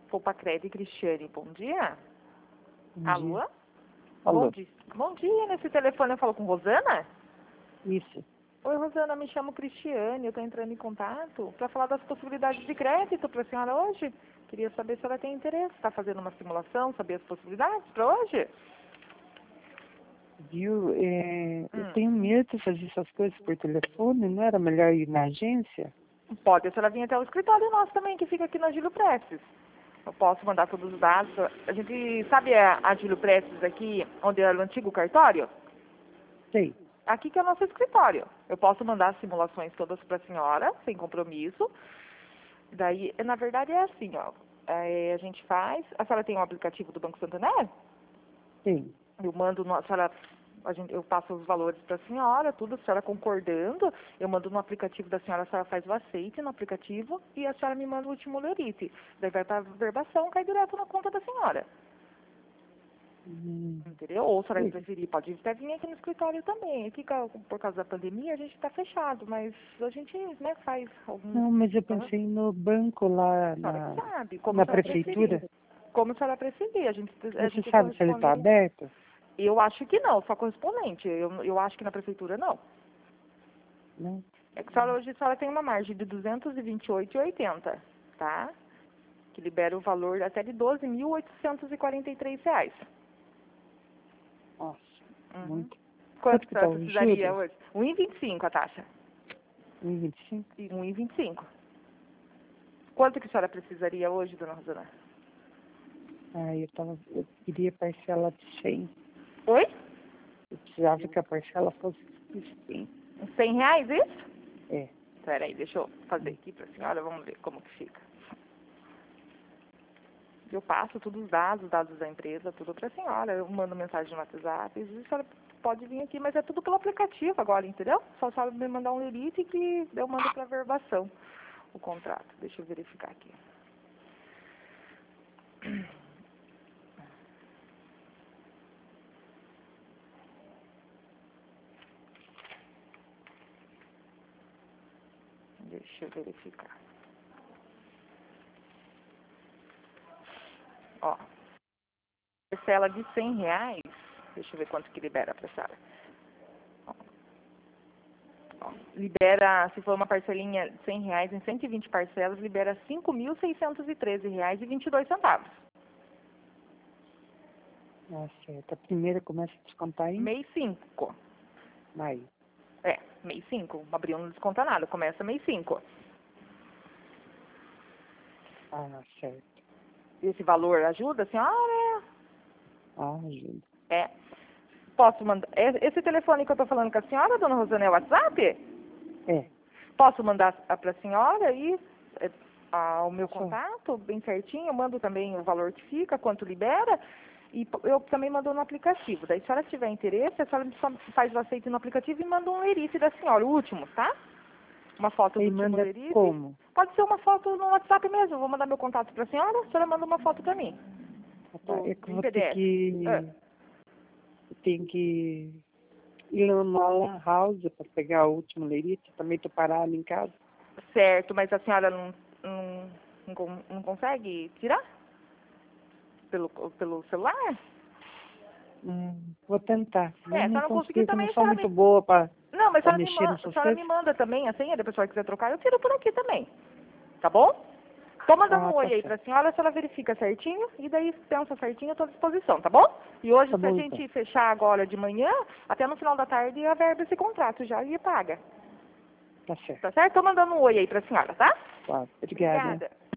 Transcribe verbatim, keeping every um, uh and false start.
Popacred Cristiane, bom dia. Bom Alô? dia. Alô. Bom dia. Bom dia, nesse telefone eu falo com Rosana? Isso. Oi, Rosana, me chamo Cristiane, eu estou entrando em contato para falar das possibilidades de crédito para a senhora hoje. Queria saber se ela tem interesse. Está fazendo uma simulação, saber as possibilidades para hoje? Viu? É, Hum. Eu tenho medo de fazer essas coisas por telefone, não era melhor ir na agência? Pode, a senhora vir até o escritório nosso também, que fica aqui na Gílio Prestes. Eu posso mandar todos os dados. A gente sabe a, a Gílio Prestes aqui, onde era o antigo cartório? Sei. Aqui que é o nosso escritório. Eu posso mandar as simulações todas para a senhora, sem compromisso. Daí, na verdade, é assim, ó. É, a gente faz... A senhora tem um aplicativo do Banco Santander? Sim. Eu mando, no, a senhora, a gente, eu passo os valores para a senhora, tudo, a senhora concordando, eu mando no aplicativo da senhora, a senhora faz o aceite no aplicativo e a senhora me manda o último lerite. Daí vai para a verbação, cai direto na conta da senhora. Hum. Entendeu? Ou a senhora Sim. preferir, pode até vir aqui no escritório também. Aqui, por causa da pandemia, a gente está fechado, mas a gente, né, faz algum... Não, mas eu pensei no banco lá A senhora na, que sabe, como na a senhora prefeitura. preferir. Como a senhora preferir. A gente, a Você gente sabe se ele está corresponde... aberto? Eu acho que não, só correspondente. Eu, eu acho que na prefeitura não. Não. É que a senhora, hoje a senhora tem uma margem de duzentos e vinte e oito reais e oitenta centavos, tá? Que libera o valor até de doze mil oitocentos e quarenta e três reais. Nossa, Uhum. muito. Quanto que que a senhora tá o precisaria juros? hoje? um vírgula vinte e cinco a taxa. um vírgula vinte e cinco? E um vírgula vinte e cinco. Quanto que a senhora precisaria hoje, dona Rosana? Ah, eu, tava, eu queria parcela de cem. Oi? Eu precisava que a parcela fosse de cem. cem reais, isso? É. Espera aí, deixa eu fazer aqui para a senhora, vamos ver como que fica. Eu passo todos os dados, os dados da empresa, tudo para a senhora. Eu mando mensagem no WhatsApp, e a senhora pode vir aqui, mas é tudo pelo aplicativo agora, entendeu? Só a senhora me mandar um lerite que eu mando para verbação o contrato. Deixa eu verificar aqui. Deixa eu verificar. Ó, parcela de cem reais, deixa eu ver quanto que libera para a senhora. Ó, ó, libera, se for uma parcelinha de cem reais em cento e vinte parcelas, libera cinco mil seiscentos e treze reais e vinte e dois centavos. Ah, certo. A primeira começa a descontar em Mês cinco. maio. É, mês cinco. Abril não desconta nada, começa mês cinco. Ah, certo. Esse valor ajuda a senhora? Ah, ajuda. É. Posso mandar... Esse telefone que eu tô falando com a senhora, dona Rosana, é o WhatsApp? É. Posso mandar para a senhora aí é, a, o meu Só. contato, bem certinho. Eu mando também o valor que fica, quanto libera. E eu também mando no aplicativo. Daí, se a senhora tiver interesse, a senhora só faz o aceite no aplicativo e manda um lerite da senhora, o último, tá? Uma foto do E último manda lerite. como? Pode ser uma foto no WhatsApp mesmo. Eu vou mandar meu contato para a senhora, a senhora manda uma foto para mim. Ah, tá. Do, É que eu em vou ter P D F. que... Ah, Eu tenho que ir lá no Alan House para pegar o último lerite. Também tô parada em casa. certo, mas a senhora não, não, não, con- não consegue tirar? Pelo, pelo celular? Hum, vou tentar. É, Mas se não ela não conseguir consegui, que eu também, não a sou senhora muito me... boa para Não, mas a senhora me, mexer man... a nessas senhora me coisas. manda também a senha, depois se a senhora quiser trocar, eu tiro por aqui também. Tá bom? Tô mandando Ah, um tá oi aí pra certo. senhora, a senhora verifica certinho e daí pensa certinho, eu tô à disposição, tá bom? E hoje, Tá se a bom, então. gente fechar agora de manhã, até no final da tarde, a verba esse contrato já e paga. Tá certo. Tá certo? Tô mandando um oi aí pra senhora, tá? Tá. Obrigada. Obrigada.